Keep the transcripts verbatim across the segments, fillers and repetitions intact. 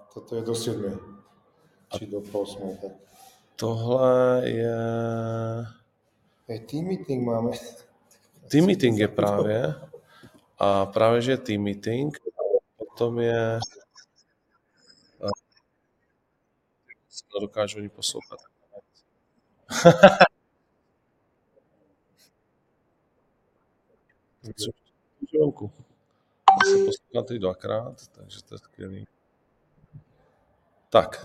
Toto je do sedmi. Či do pol osmé. Tak. Tohle je... Hej, team meeting máme. Team meeting je právě. A právě, že je team meeting. Potom je... Dokážu ani poslouchat. Žonku. Já se poslouchám tady dvakrát, takže to je skvělý. Tak.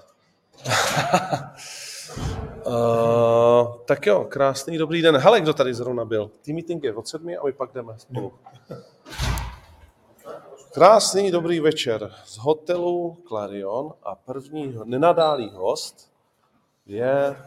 uh, tak jo, krásný dobrý den. Hele, kdo tady zrovna byl? Team meeting je od sedmi a my pak jdeme spolu. Krásný dobrý večer z hotelu Clarion a první nenadálý host je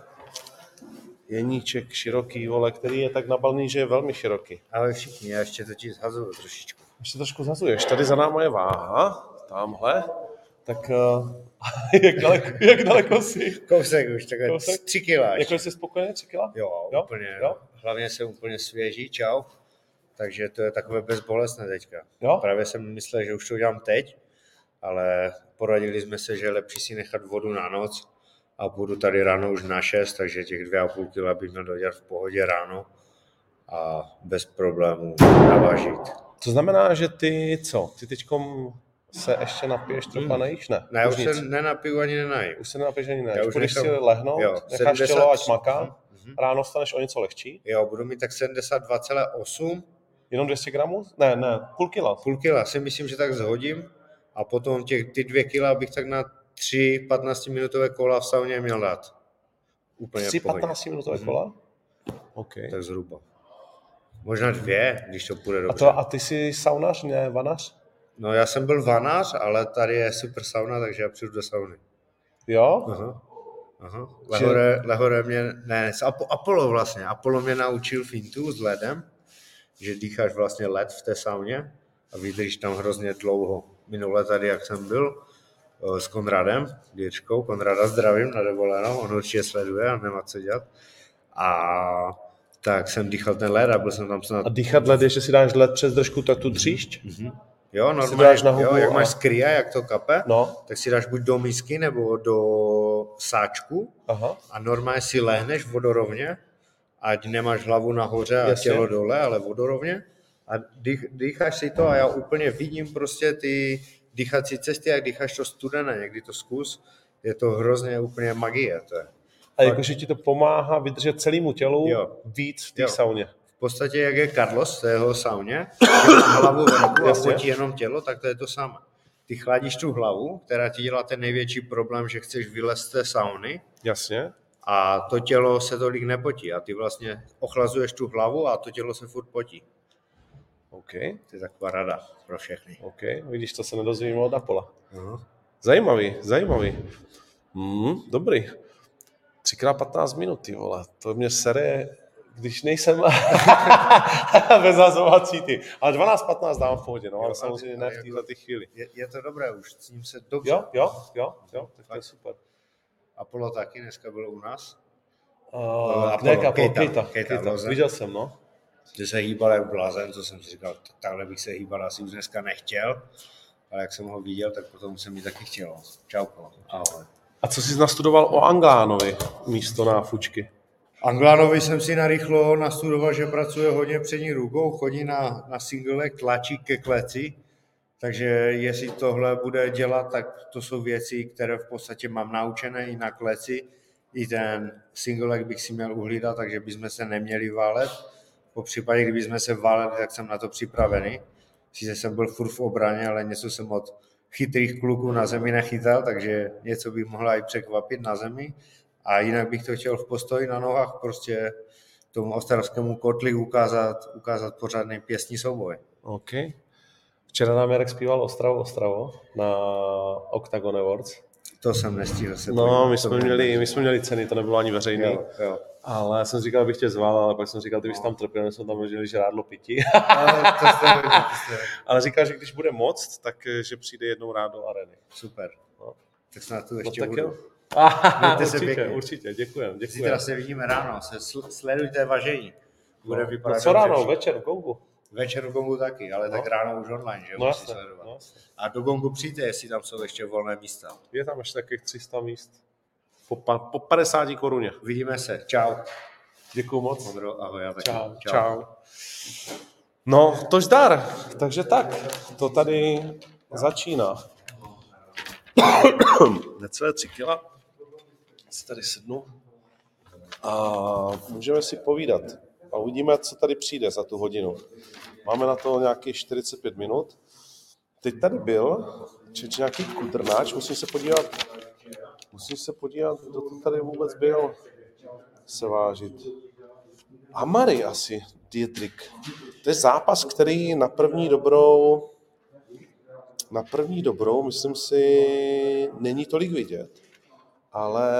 Jeníček Široký, vole, který je tak nabalný, že je velmi široký. Ale všichni, já ještě totiž zhazuju trošičku. Ještě trošku zhazuješ. Tady za náma je váha, tamhle. Tak uh, jak, daleko, jak daleko jsi? Kousek už, takhle Kousek? tři kila. Jako jsi spokojený, tři kila? Jo, jo, úplně. Jo? Hlavně jsem úplně svěží, čau. Takže to je takové bezbolestné teďka. Jo? Právě jsem myslel, že už to udělám teď, ale poradili jsme se, že je lepší si nechat vodu na noc a budu tady ráno už na šest, takže těch dvě a půl kila bych měl dodělat v pohodě ráno a bez problémů navážit. To znamená, že ty co? Ty teďkom se ještě napiješ trochu hmm. nejíš, ne? Ne, už, už se nenapiju ani nenajím. Už se nenapiješ ani nejím. Půjdeš si lehnout, jo, necháš sedmdesát tělo, ať maká, mm-hmm. ráno staneš o něco lehčí. Jo, budu mít tak sedmdesát dva celá osm. Jenom dvě stě gramů? Ne, ne, půl kila. Půl kila si myslím, že tak zhodím a potom těch, ty dvě kila bych tak na tři patnáctiminutové kola v sauně měl dát. Úplně tři patnáctiminutové mm-hmm. kola? OK. Tak zhruba. Možná dvě, když to půjde dobře. A, to, a ty jsi saunař, ne vanař? No já jsem byl vanář, ale tady je super sauna, takže já přijdu do sauny. Jo? Aha. Aha. Lehore, Lehore mě, ne, Apollo vlastně, Apollo mě naučil fintu s ledem, že dýcháš vlastně led v té sauně a vydržíš tam hrozně dlouho. Minule tady, jak jsem byl s Konradem, Dýrčkou, Konrada zdravím na dovolenou, on určitě sleduje a nemá co dělat. A tak jsem dýchal ten led a byl jsem tam snad... A dýchat led je, že si dáš led přes držku, tak tu dříšť? Mm-hmm. Jo, normálně, jo, jak a... máš skria, jak to kape, no. tak si dáš buď do misky nebo do sáčku. Aha. A normálně si lehneš vodorovně, ať nemáš hlavu nahoře a Jasně. tělo dole, ale vodorovně. A dých, dýcháš si to a já úplně vidím prostě ty dýchací cesty, jak dýcháš to studené, někdy to zkus. Je to hrozně úplně magie. To je. A jakože ti to pomáhá vydržet celému tělu jo. víc v té sauně. V podstatě, jak je Carlos v té jeho sauně, hlavu venku a potí jenom tělo, tak to je to samé. Ty chladíš tu hlavu, která ti dělá ten největší problém, že chceš vylézt z té sauny. Jasně. A to tělo se tolik nepotí. A ty vlastně ochlazuješ tu hlavu a to tělo se furt potí. OK. To je taková rada pro všechny. OK, vidíš, to se nedozvím od Apola. Uh-huh. Zajímavý, zajímavý. Mm, dobrý. Třikrát patnáct minut, ty vole. To mě sere, když nejsem bezazovací ty. Ale dvanáct patnáct dám v pohodě, no, ale samozřejmě ne v této chvíli. Je, je to dobré už, s ním se dobře. Jo, jo, jo, jo, tak to je super. Apollo taky dneska byl u nás. Uh, Apollo, ne, Apollo, Kejta, Kejta, Kejta, Kejta viděl jsem, no. Že se hýbal jak blázen, co jsem si říkal, takhle bych se hýbal, asi už dneska nechtěl, ale jak jsem ho viděl, tak potom se mi taky chtělo. Čauko, ahoj. A co jsi nastudoval o Anglánovi místo na fučky? Anglánovi jsem si narychlo nastudoval, že pracuje hodně přední rukou, chodí na, na singlek, tlačí ke kleci, takže jestli tohle bude dělat, tak to jsou věci, které v podstatě mám naučené i na kleci. I ten singlek bych si měl uhlídat, takže bychom se neměli válet. Po případě, kdybychom se váleli, tak jsem na to připravený. Sice jsem byl furt v obraně, ale něco jsem od chytrých kluků na zemi nechytal, takže něco bych mohla i překvapit na zemi. A jinak bych to chtěl v postoji na nohách prostě tomu ostravskému kotli ukázat, ukázat pořádný pěstní souboj. OK. Včera nám Jarek zpíval Ostravo, Ostravo na Octagon Awards. To jsem nestihl se No, bojím, my, jsme měli, my jsme měli ceny, to nebylo ani veřejný. Jo, jo. Ale jsem říkal, bych tě zval, ale pak jsem říkal, ty bys tam trpěl, my jsme tam měli žrádlo pití. Ale, to jste hodně, to jste ale říkal, že když bude moc, tak že přijde jednou rád do areny. Super. No. Tak snad tu ještě no, budu. Aha, určitě, určitě, děkujem. děkujem. Zítra se vidíme ráno, se sledujte važení. Bude no, vypadat no co ráno, dobře. Večer v Gongu. Večer do Gongu taky, ale no. tak ráno už online, že? No Musí jasně, sledovat. no jasně. A do Gongu přijďte, jestli tam jsou ještě volné místa. Je tam ještě takových tři sta míst. Po, pa, po padesáti koruně. Vidíme se. Čau. Děkuju moc. Modro, ahoj. Já taky. Čau. Čau. Čau. No, tož dar. Takže tak, to tady začíná. Necelé tři kila. Si tady sednu. A můžeme si povídat. A uvidíme, co tady přijde za tu hodinu. Máme na to nějakých čtyřicet pět minut. Teď tady byl či, či nějaký kudrnáč, musím se podívat, musím se podívat, kdo to tady vůbec byl se vážit. Amari asi, Dietrich. To je zápas, který na první dobrou, na první dobrou, myslím si, není tolik vidět, ale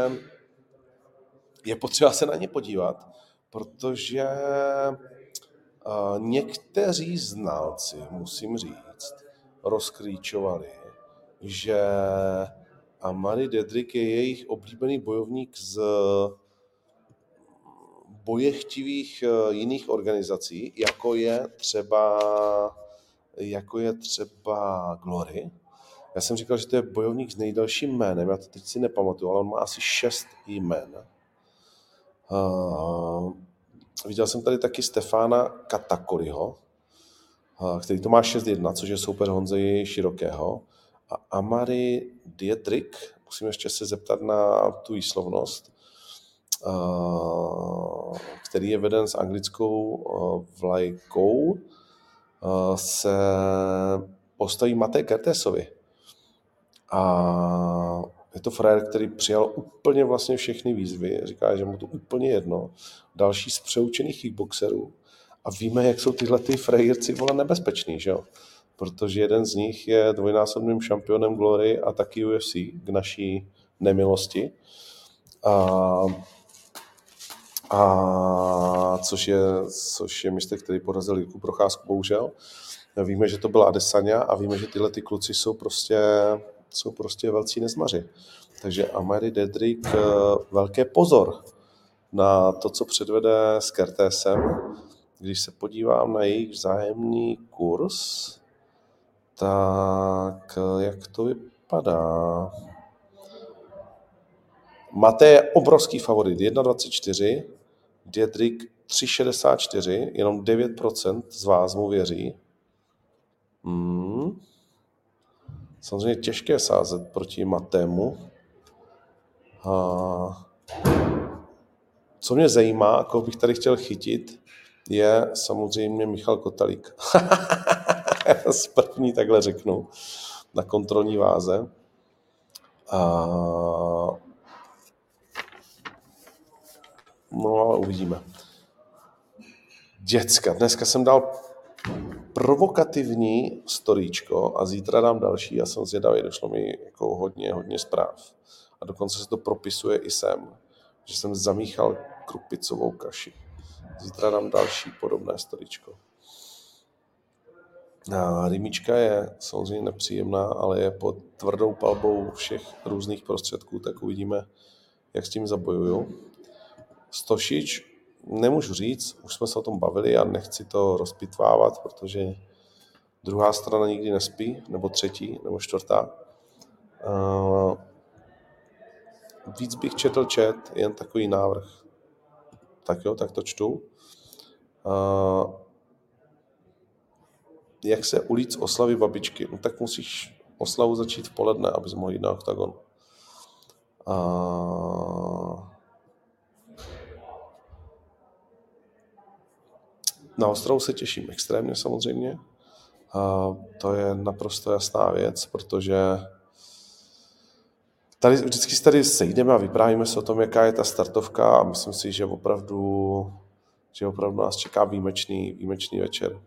je potřeba se na ně podívat, protože uh, někteří znalci, musím říct, rozklíčovali, že Amari Dietrich je jejich oblíbený bojovník z bojechtivých jiných organizací, jako je třeba, jako je třeba Glory. Já jsem říkal, že to je bojovník s nejdelším jménem, já to teď si nepamatuju, ale on má asi šest jmen. Uh, viděl jsem tady taky Stefána Katakoriho, uh, který to má šest jedna, což je soupeř Honzy Širokého. A Amari Dietrich, musím ještě se zeptat na tu výslovnost, uh, který je veden s anglickou uh, vlajkou, uh, se postaví Matej Kertésovi. A je to frajer, který přijal úplně vlastně všechny výzvy, říká, že mu to úplně jedno. Další z přeučených kickboxerů. A víme, jak jsou tyhle ty frajerci vole nebezpeční, že jo? Protože jeden z nich je dvojnásobným šampionem Glory a taky U F C k naší nemilosti. A, a což je, což je mistr, který porazil Jirku Procházku, bohužel. Víme, že to byl Adesanya a víme, že tyhle ty kluci jsou prostě jsou prostě velcí nezmaři. Takže Amari Dietrich, velké pozor na to, co předvede s Kertésem. Když se podívám na jejich vzájemný kurz, tak jak to vypadá? Matej je obrovský favorit, jedna dvacet čtyři, Dietrich tři šedesát čtyři, jenom devět procent z vás mu věří. Hmm. Samozřejmě těžké sázet proti Matému. A co mě zajímá, koho bych tady chtěl chytit, je samozřejmě Michal Kotalík. Z první takhle řeknu. Na kontrolní váze. A no ale uvidíme. Děcka, dneska jsem dal provokativní storíčko a zítra dám další. Já jsem zvědavý, došlo mi jako hodně, hodně zpráv. A dokonce se to propisuje i sem, že jsem zamíchal krupicovou kaši. Zítra dám další podobné storíčko. A rýmička je samozřejmě nepříjemná, ale je pod tvrdou palbou všech různých prostředků, tak uvidíme, jak s tím zabojuju. Stošič, nemůžu říct, už jsme se o tom bavili a nechci to rozpitvávat, protože druhá strana nikdy nespí, nebo třetí, nebo čtvrtá. Uh, víc bych četl chat, jen takový návrh. Tak jo, tak to čtu. Uh, jak se ulít z oslavy babičky? No tak musíš oslavu začít v poledne, abys mohl jít na oktagon. Uh, Na Ostravu se těším extrémně samozřejmě. A to je naprosto jasná věc, protože tady vždycky se tady sejdeme a vyprávíme se o tom, jaká je ta startovka a myslím si, že opravdu, že opravdu nás čeká výjimečný, výjimečný večer.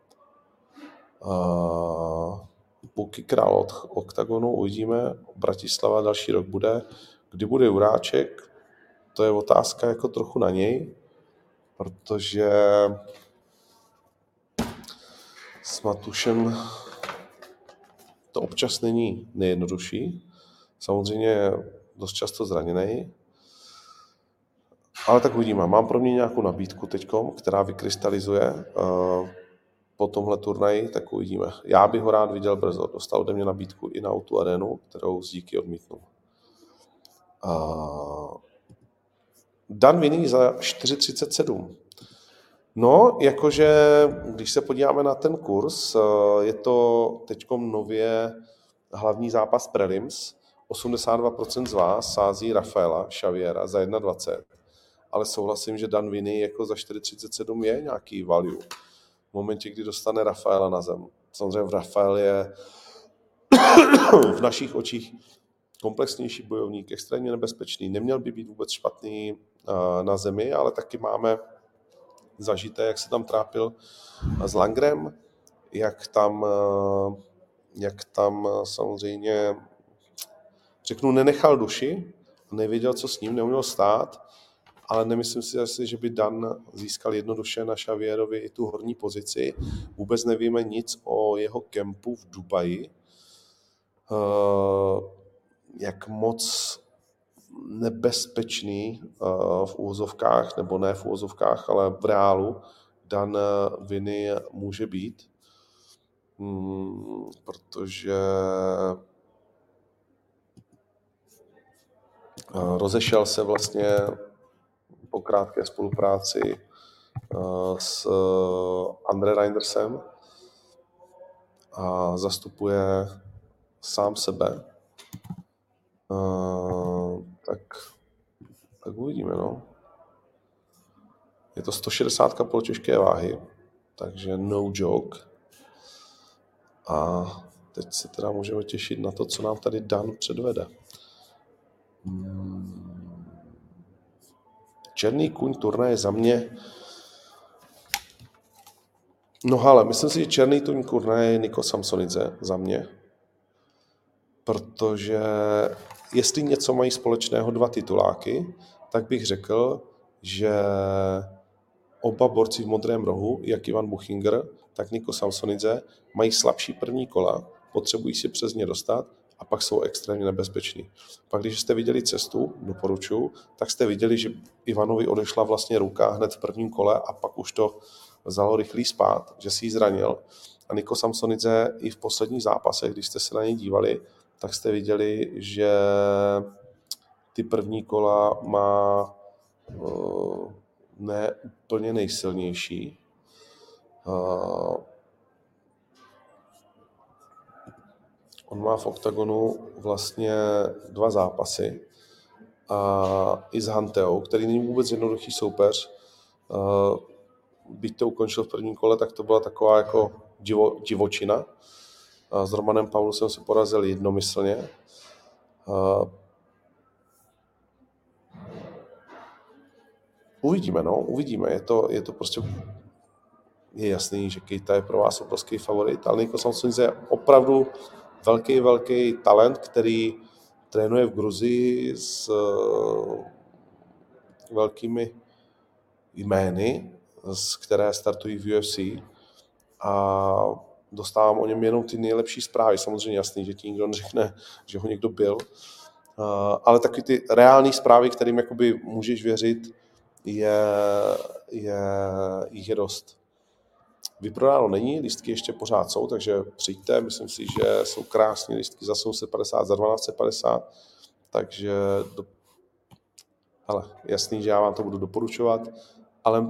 Půlky král od oktagonu uvidíme, Bratislava další rok bude. Kdy bude Juráček, to je otázka jako trochu na něj, protože s Matušem to občas není nejjednodušší. Samozřejmě je dost často zraněný. Ale tak uvidíme. Mám pro mě nějakou nabídku teďkom, která vykrystalizuje. po tomhle turnaji, tak uvidíme. Já bych ho rád viděl brzo. Dostal ode mě nabídku i na Autu Arenu, kterou z díky odmítnul. Uh, Dan Vinný za čtyři třicet sedm. No, jakože, když se podíváme na ten kurz, je to teďkom nově hlavní zápas prelims. osmdesát dva procent z vás sází Rafaela Xaviera za jedna dvacet. Ale souhlasím, že Dan Vinný jako za čtyři třicet sedm je nějaký value. V momentě, kdy dostane Rafaela na zem. Samozřejmě Rafael je v našich očích komplexnější bojovník, extrémně nebezpečný. Neměl by být vůbec špatný na zemi, ale taky máme zažité, jak se tam trápil s Langrem, jak tam, jak tam samozřejmě, řeknu, nenechal duši, nevěděl, co s ním, neuměl stát, ale nemyslím si asi, že by Dan získal jednoduše na Xavierovi i tu horní pozici. Vůbec nevíme nic o jeho kempu v Dubaji, jak moc nebezpečný v úvozovkách, nebo ne v úvozovkách, ale v reálu Dan Vinný může být, hmm, protože rozešel se vlastně po krátké spolupráci s Andre Reindersem a zastupuje sám sebe. Uh, tak, tak uvidíme, no. Je to sto šedesát polotěžké váhy, takže no joke. A teď se teda můžeme těšit na to, co nám tady Dan předvede. Hmm. Černý kůň turnaje za mě. No ale myslím si, že černý kůň turnaje je Niko Samsonidze za mě. Protože jestli něco mají společného dva tituláky, tak bych řekl, že oba borci v modrém rohu, jak Ivan Buchinger, tak Niko Samsonidze, mají slabší první kola, potřebují si přes ně dostat a pak jsou extrémně nebezpeční. Pak, když jste viděli cestu, doporučuji, tak jste viděli, že Ivanovi odešla vlastně ruka hned v prvním kole a pak už to vzalo rychlý spát, že si ji zranil. A Niko Samsonidze i v posledních zápasech, když jste se na něj dívali, tak jste viděli, že ty první kola má uh, ne úplně nejsilnější. Uh, on má v oktagonu vlastně dva zápasy. A i s Hanteou, který není vůbec jednoduchý soupeř. Uh, byť to ukončil v prvním kole, tak to byla taková jako divo, divočina. S Romanem Paulusem se porazil jednomyslně. Uvidíme, no, uvidíme. Je to, je to prostě, je jasný, že Keita je pro vás obrovský favorit, ale Niko Samsonidze je opravdu velký, velký talent, který trénuje v Gruzii s velkými jmény, z které startují v U F C a dostávám o něm jenom ty nejlepší zprávy. Samozřejmě jasný, že ti nikdo neřekne, že ho někdo byl, ale taky ty reální zprávy, kterým jakoby můžeš věřit, je, je, jich je dost. Vyprodáno není, lístky ještě pořád jsou, takže přijďte, myslím si, že jsou krásné lístky za sedm set padesát, za dvanáct set padesát, takže do... ale jasný, že já vám to budu doporučovat, ale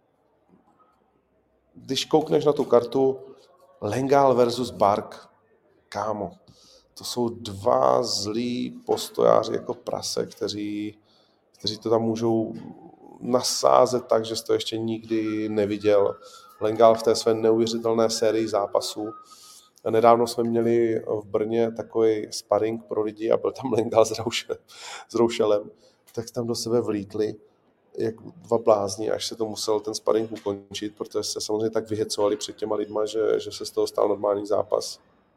když koukneš na tu kartu Lengal versus Bark, kámo, to jsou dva zlí postojáři jako prase, kteří, kteří to tam můžou nasázet tak, že jsi to ještě nikdy neviděl. Lengal v té své neuvěřitelné sérii zápasů. Nedávno jsme měli v Brně takový sparring pro lidi a byl tam Lengal s, Roušel, s Roušelem, tak tam do sebe vlítli jak dva blázni, až se to musel ten sparring ukončit, protože se samozřejmě tak vyhecovali před těma lidma, že, že se z toho stal normální zápas.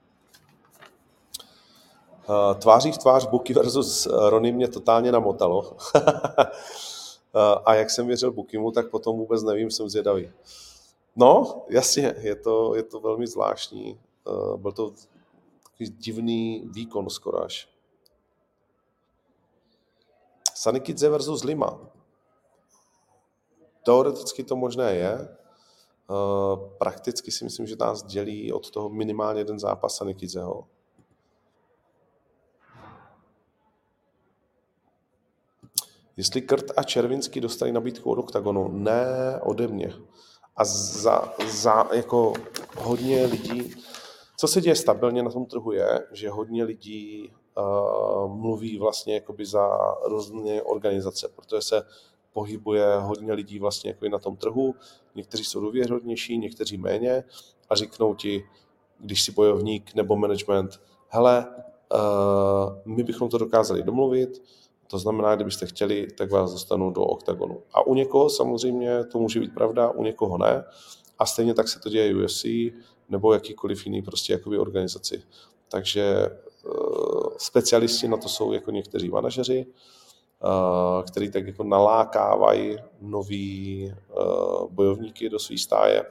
Tváří v tvář Buki versus Rony mě totálně namotalo. A jak jsem věřil Bukimu, tak potom vůbec nevím, jsem zvědavý. No, jasně, je to, je to velmi zvláštní. Byl to takový divný výkon skoro až. Sanikidze versus Lima. Teoreticky to možné je, prakticky si myslím, že nás dělí od toho minimálně jeden zápas a Nikizeho. Jestli Krt a Červinský dostali nabídku od Oktagonu, ne ode mě. A za, za jako hodně lidí, co se děje stabilně na tom trhu je, že hodně lidí uh, mluví vlastně jakoby za různé organizace, protože se pohybuje hodně lidí vlastně jako na tom trhu, někteří jsou důvěryhodnější, někteří méně a řeknou ti, když si bojovník nebo management, hele, uh, my bychom to dokázali domluvit, to znamená, kdybyste chtěli, tak vás dostanu do Oktagonu. A u někoho samozřejmě to může být pravda, u někoho ne. A stejně tak se to děje U F C nebo jakýkoliv jiný prostě jakoby organizaci. Takže uh, specialisti na to jsou jako někteří manažeři, uh, který tak jako nalákávají nový uh, bojovníky do své stáje.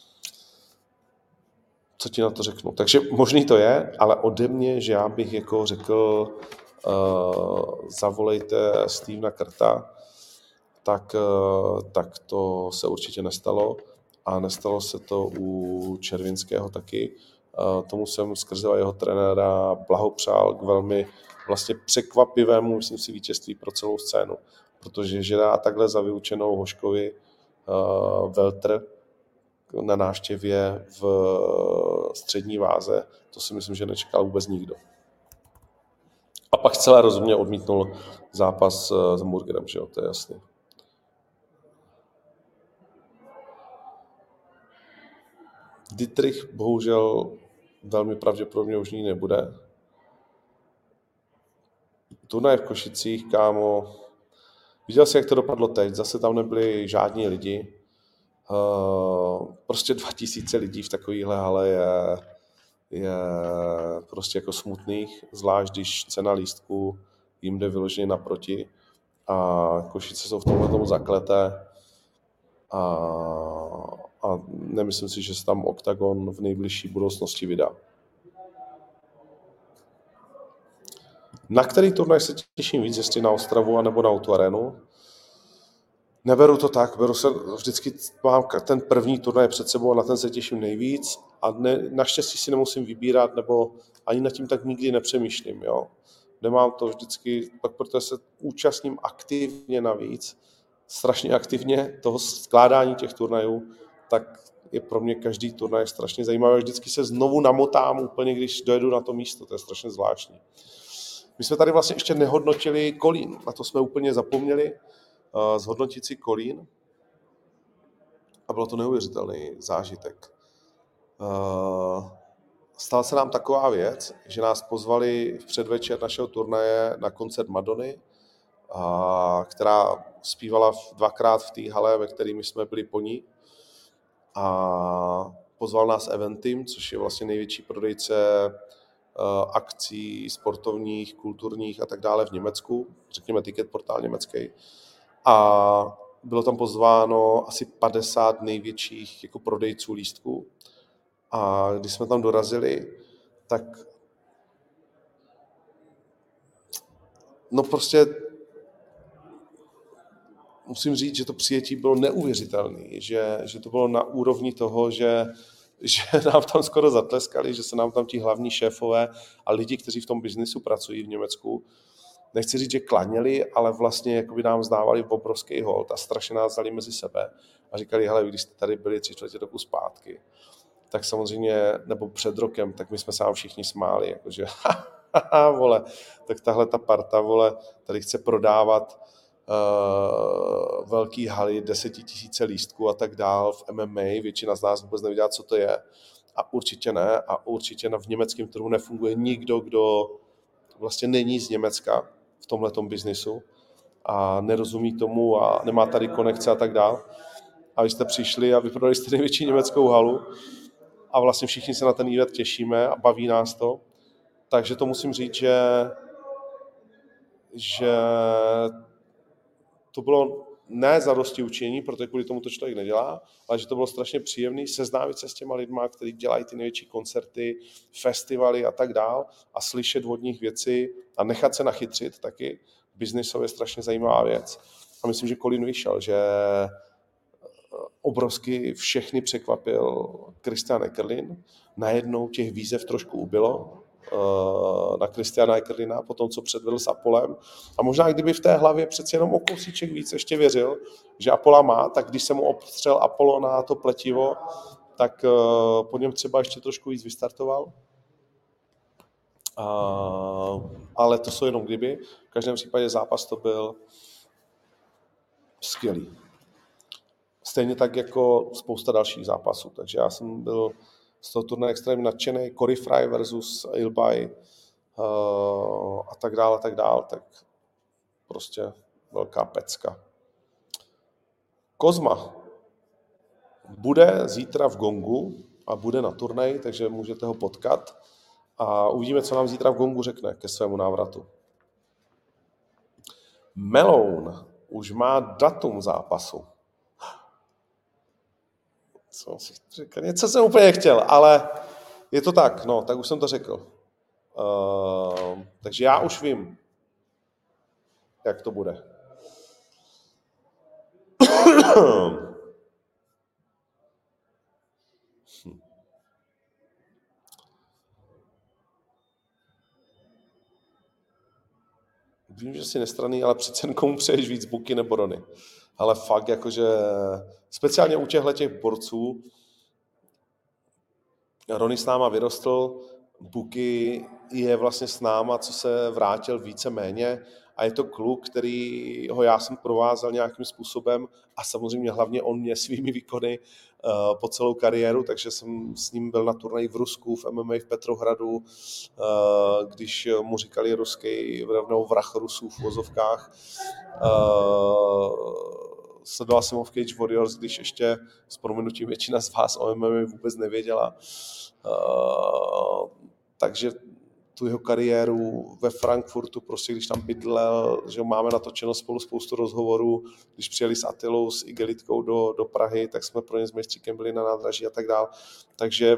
Co ti na to řeknu? Takže možný to je, ale ode mě, že já bych jako řekl, Uh, zavolejte Stevena Krta, tak, uh, tak to se určitě nestalo a nestalo se to u Červinského taky. Uh, tomu jsem skrze jeho trenéra blahopřál k velmi vlastně překvapivému, myslím si, vítězství pro celou scénu, protože že dá takhle za vyučenou Hoškovi uh, welter na návštěvě v střední váze, to si myslím, že nečekal vůbec nikdo. A pak celé rozumně odmítnul zápas s Murgerem, že jo, to je jasný. Dietrich bohužel velmi pravděpodobně už ní nebude. Turnaj v Košicích, kámo, viděl jsi, jak to dopadlo teď, zase tam nebyli žádní lidi. Prostě dva tisíce lidí v takovéhle hale je... je prostě jako smutných, zvlášť když cena lístků jim jde vyloženě naproti a Košice jsou v tomhle tomu zakleté a, a nemyslím si, že se tam Oktagon v nejbližší budoucnosti vydá. Na který turnaj se těším víc, jestli na Ostravu anebo na Auto Arenu? Neberu to tak, beru se, vždycky mám ten první turnaj před sebou a na ten se těším nejvíc a ne, naštěstí si nemusím vybírat, nebo ani nad tím tak nikdy nepřemýšlím, jo. Nemám to vždycky, tak protože se účastním aktivně navíc, strašně aktivně toho skládání těch turnajů, tak je pro mě každý turnaj strašně zajímavý. Vždycky se znovu namotám úplně, když dojedu na to místo, to je strašně zvláštní. My jsme tady vlastně ještě nehodnotili Kolín, na to jsme úplně zapomněli, zhodnotit si Kolín a bylo to neuvěřitelný zážitek. Stala se nám taková věc, že nás pozvali v předvečer našeho turnaje na koncert Madony, která zpívala dvakrát v té hale, ve které my jsme byli po ní. A pozval nás Eventim, což je vlastně největší prodejce akcí sportovních, kulturních a tak dále v Německu, řekněme ticket portál německý. A bylo tam pozváno asi padesát největších jako prodejců lístků. A když jsme tam dorazili, tak no prostě musím říct, že to přijetí bylo neuvěřitelné, že, že to bylo na úrovni toho, že, že nám tam skoro zatleskali, že se nám tam ti hlavní šéfové a lidi, kteří v tom biznisu pracují v Německu, nechci říct, že klaněli, ale vlastně jakoby nám zdávali obrovský hold a strašně nás dali mezi sebe a říkali, hele, když jste tady byli tři čtvrtě roku zpátky, tak samozřejmě, nebo před rokem, tak my jsme se vám všichni smáli, jakože haha, vole, tak tahle ta parta, vole, tady chce prodávat uh, velký haly, desetitisíce lístků a tak dál v M M A, většina z nás vůbec nevěděla, co to je a určitě ne a určitě v německém trhu nefunguje nikdo, kdo vlastně není z Německa v tomhletom biznisu a nerozumí tomu a nemá tady konekce a tak dál. A vy jste přišli a vyprodali jste největší německou halu a vlastně všichni se na ten event těšíme a baví nás to. Takže to musím říct, že, že to bylo ne zadosti učení, protože kvůli tomu to člověk nedělá, ale že to bylo strašně příjemné seznámit se s těma lidma, kteří dělají ty největší koncerty, festivaly a tak dál a slyšet od nich věci a nechat se nachytřit taky. Biznisově strašně zajímavá věc. A myslím, že Kolín vyšel, že obrovsky všechny překvapil Christian Eckerlin. Najednou těch výzev trošku ubylo na Christiana Eckerlina po tom, co předvedl s Apolem. A možná kdyby v té hlavě přeci jenom o kousíček víc ještě věřil, že Apola má, tak když se mu obstřel Apollo na to pletivo, tak po něm třeba ještě trošku víc vystartoval. Ale to jsou jenom kdyby. V každém případě zápas to byl skvělý. Stejně tak jako spousta dalších zápasů. Takže já jsem byl z toho turnaje extrémně nadšený. Corey Fry versus Ilbay uh, a tak dále, a tak dále. Tak prostě velká pecka. Kozma bude zítra v Gongu a bude na turnaji, takže můžete ho potkat. A uvidíme, co nám zítra v Gongu řekne ke svému návratu. Meloun už má datum zápasu. Co si řekl? Něco jsem úplně nechtěl, ale je to tak, no, tak už jsem to řekl. Uh, takže já už vím, jak to bude. hm. Vím, že jsi nestranný, ale přece jen komu přeješ víc, Buky nebo Rony. Ale fakt, jakože speciálně u těchto těch borců, Rony s náma vyrostl, Buky je vlastně s náma, co se vrátil víceméně a je to kluk, který ho já jsem provázel nějakým způsobem a samozřejmě hlavně on mě svými výkony uh, po celou kariéru, takže jsem s ním byl na turnaji v Rusku, v M M A v Petrohradu, uh, když mu říkali ruský rovnou vrah Rusů v vozovkách. Uh, sledoval jsem ho v Cage Warriors, když ještě s prominutím většina z vás o M M A vůbec nevěděla. Uh, takže tu jeho kariéru ve Frankfurtu, prostě když tam bydlel, že máme natočeno spolu spoustu rozhovorů, když přijeli s Attilou, s Igelitkou do, do Prahy, tak jsme pro ně s Mejstříkem byli na nádraží a tak dál. Takže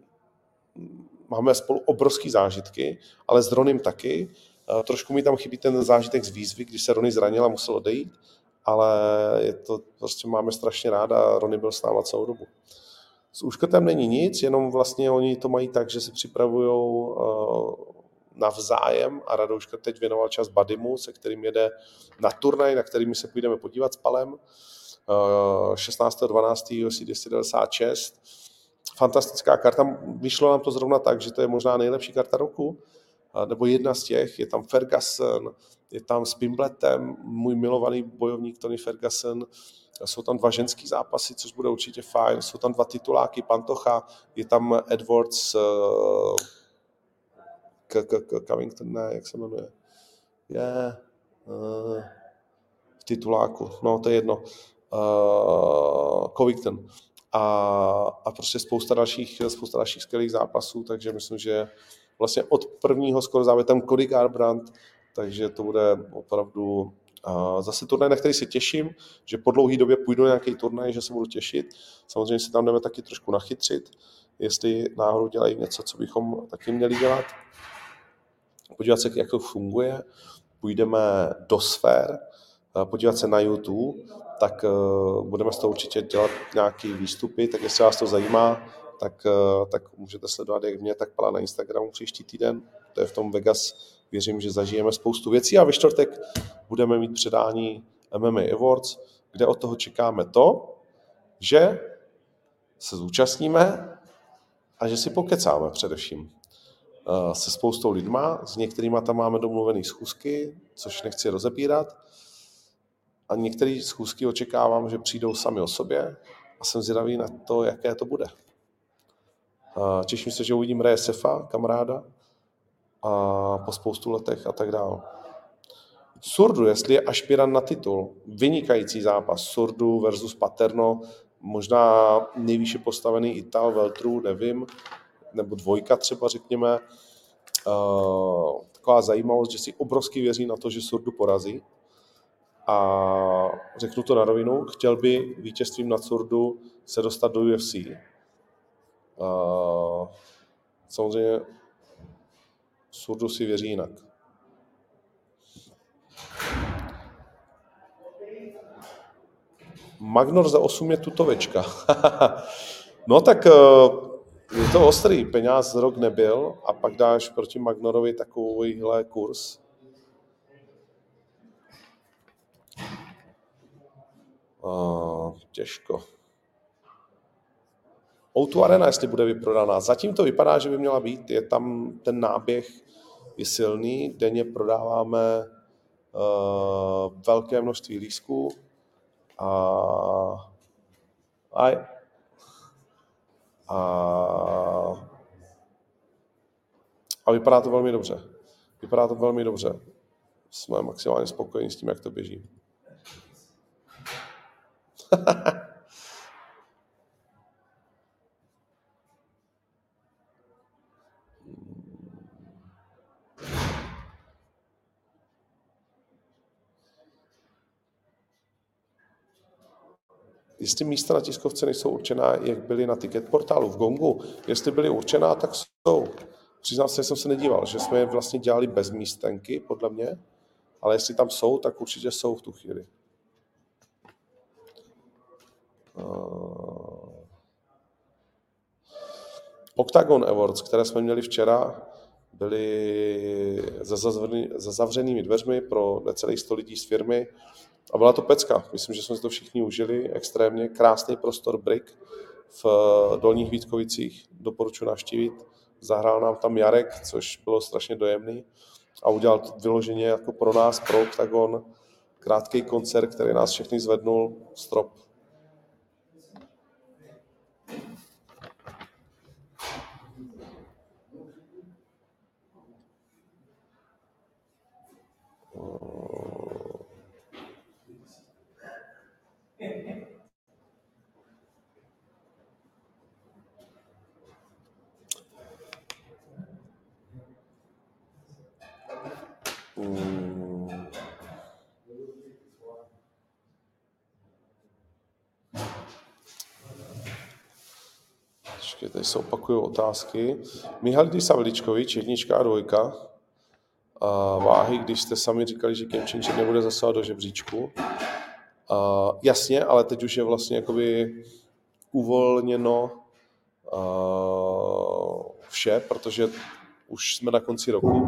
máme spolu obrovský zážitky, ale s Ronym taky. Uh, trošku mi tam chybí ten zážitek z výzvy, když se Rony zranil a musel odejít, ale je to, prostě máme strašně ráda a Rony byl s náma celou dobu. S Úškrtem není nic, jenom vlastně oni to mají tak, že se připravují uh, navzájem a Rado Úškrt teď věnoval čas Badimu, se kterým jede na turnaj, na kterým se půjdeme podívat s Palem. Uh, šestnáctého dvanáctého U F C dvě stě devadesát šest. Fantastická karta. Vyšlo nám to zrovna tak, že to je možná nejlepší karta roku, uh, nebo jedna z těch. Je tam Ferguson, je tam s Pimbletem, můj milovaný bojovník Tony Ferguson. Jsou tam dva ženský zápasy, což bude určitě fajn. Jsou tam dva tituláky, Pantocha, je tam Edwards, uh, k, k, k, Covington, ne, jak se jmenuje. Je uh, v tituláku, no to je jedno. Uh, Covington. A, a prostě spousta dalších, spousta dalších skvělých zápasů, takže myslím, že vlastně od prvního skoro závěr tam Cody Garbrandt, takže to bude opravdu uh, zase turnaj, na který se těším, že po dlouhé době půjdu na nějaký turnaj, že se budu těšit. Samozřejmě si tam jdeme taky trošku nachytřit, jestli náhodou dělají něco, co bychom taky měli dělat. Podívat se, jak to funguje. Půjdeme do sfér, uh, podívat se na YouTube, tak uh, budeme z toho určitě dělat nějaké výstupy, tak jestli vás to zajímá, tak, uh, tak můžete sledovat jak mě, tak Pala na Instagramu příští týden. To je v tom Vegas. Věřím, že zažijeme spoustu věcí a ve čtvrtek budeme mít předání M M A Awards, kde od toho čekáme to, že se zúčastníme a že si pokecáme především se spoustou lidma. S některýma tam máme domluvený schůzky, což nechci rozebírat. A některé schůzky očekávám, že přijdou sami o sobě a jsem zvědavý na to, jaké to bude. Těším se, že uvidím Reje Sefa, kamaráda, a po spoustu letech a tak dále. Surdu, jestli je ašpirant na titul, vynikající zápas. Surdu versus Paterno, možná nejvýše postavený Ital, Veltru, nevím, nebo dvojka třeba, řekněme. Uh, taková zajímavost, že si obrovsky věří na to, že Surdu porazí. A řeknu to na rovinu, chtěl by vítězstvím nad Surdu se dostat do U F C. Uh, samozřejmě Surdu si věří jinak. Magnor za osm je tutovečka. No tak eh, je to ostrý, peněz rok nebyl a pak dáš proti Magnorovi takovýhle kurz. Uh, těžko. ó dva Arena, jestli bude vyprodaná. Zatím to vypadá, že by měla být. Je tam ten náběh je silný. Denně prodáváme uh, velké množství lístků a, a, a, a vypadá to velmi dobře. Vypadá to velmi dobře. Jsme maximálně spokojení s tím, jak to běží. Jestli místa na tiskovce nejsou určená, jak byly na ticket portálu v Gongu, jestli byly určená, tak jsou. Přiznám se, že jsem se nedíval, že jsme je vlastně dělali bez místenky, podle mě, ale jestli tam jsou, tak určitě jsou v tu chvíli. Uh... Octagon Awards, které jsme měli včera, byly za, zavřený, za zavřenými dveřmi pro necelých sto lidí z firmy a byla to pecka. Myslím, že jsme si to všichni užili extrémně. Krásný prostor Brick v Dolních Vítkovicích, doporučuji navštívit. Zahrál nám tam Jarek, což bylo strašně dojemný a udělal to vyloženě jako pro nás, pro Octagon, krátký koncert, který nás všechny zvednul, strop. Hmm. Počkej, tady se opakují otázky. Mihalidis Savličkovič, jednička a dvojka. A váhy, když jste sami říkali, že Game Changer nebude zasahovat do žebříčku. A jasně, ale teď už je vlastně jakoby uvolněno uh, vše, protože už jsme na konci roku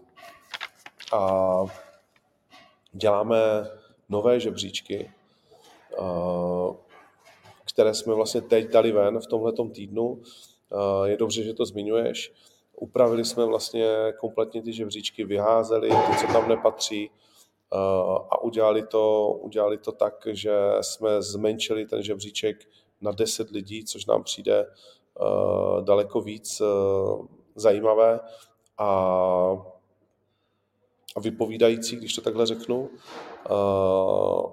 a děláme nové žebříčky, uh, které jsme vlastně teď dali ven v tomhletom týdnu. Uh, je dobře, že to zmiňuješ. Upravili jsme vlastně kompletně ty žebříčky, vyházeli to, co tam nepatří uh, a udělali to, udělali to tak, že jsme zmenšili ten žebříček na deset lidí, což nám přijde uh, daleko víc uh, zajímavé a, a vypovídající, když to takhle řeknu. Uh,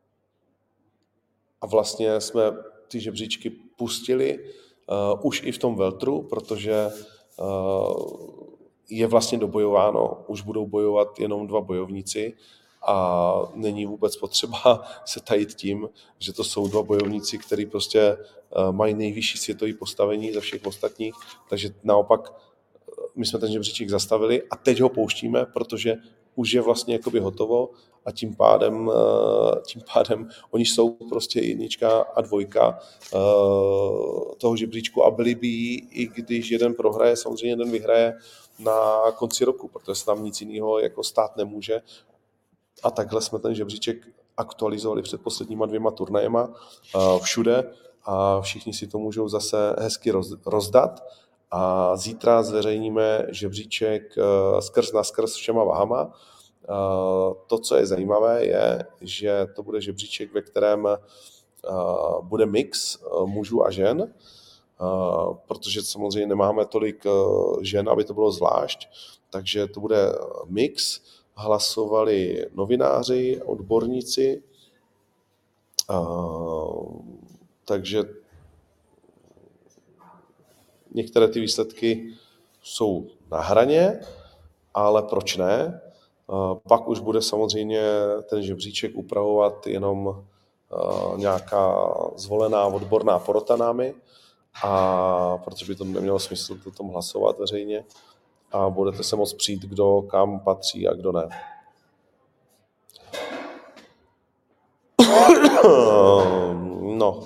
a vlastně jsme ty žebříčky pustili uh, už i v tom Veltru, protože uh, je vlastně dobojováno, už budou bojovat jenom dva bojovníci a není vůbec potřeba se tajit tím, že to jsou dva bojovníci, kteří prostě uh, mají nejvyšší světové postavení ze všech ostatních, takže naopak my jsme ten žebříček zastavili a teď ho pouštíme, protože už je vlastně jakoby hotovo a tím pádem, tím pádem oni jsou prostě jednička a dvojka toho žebříčku a byli by i když jeden prohraje, samozřejmě jeden vyhraje na konci roku, protože se tam nic jiného jako stát nemůže. A takhle jsme ten žebříček aktualizovali před posledníma dvěma turnajema všude a všichni si to můžou zase hezky rozdat. A zítra zveřejníme žebříček skrz na skrz všema váhama. To, co je zajímavé, je, že to bude žebříček, ve kterém bude mix mužů a žen, protože samozřejmě nemáme tolik žen, aby to bylo zvlášť, takže to bude mix. Hlasovali novináři, odborníci, takže některé ty výsledky jsou na hraně, ale proč ne? Pak už bude samozřejmě ten žebříček upravovat jenom nějaká zvolená odborná porota námi, a protože by to nemělo smysl o tom hlasovat veřejně a budete se moct přijít, kdo kam patří a kdo ne. No.